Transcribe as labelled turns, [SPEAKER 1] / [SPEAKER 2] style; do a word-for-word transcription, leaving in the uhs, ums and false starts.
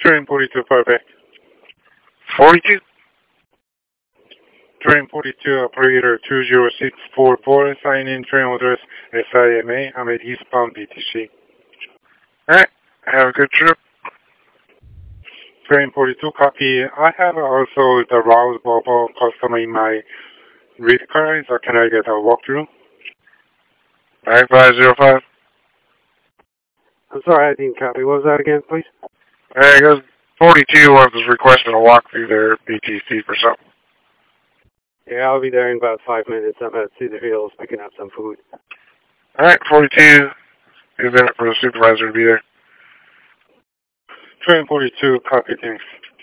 [SPEAKER 1] Train forty-two, perfect.
[SPEAKER 2] forty-two?
[SPEAKER 1] Train forty-two, operator two zero six four four, sign in train address S I M A, I'm at eastbound B T C.
[SPEAKER 2] Alright, have a good trip.
[SPEAKER 1] Train forty-two, copy. I have also the route bubble customer in my read card, so can I get a walkthrough?
[SPEAKER 2] Alright, five zero five.
[SPEAKER 3] I'm sorry, I didn't copy. What was that again, please?
[SPEAKER 2] Alright, goes forty-two was requesting a walkthrough there at B T C for something.
[SPEAKER 3] Yeah, I'll be there in about five minutes. I'm at Cedar Hills picking up some food.
[SPEAKER 2] Alright, forty-two is in it for the supervisor to be there.
[SPEAKER 1] Train forty-two, copy, thanks.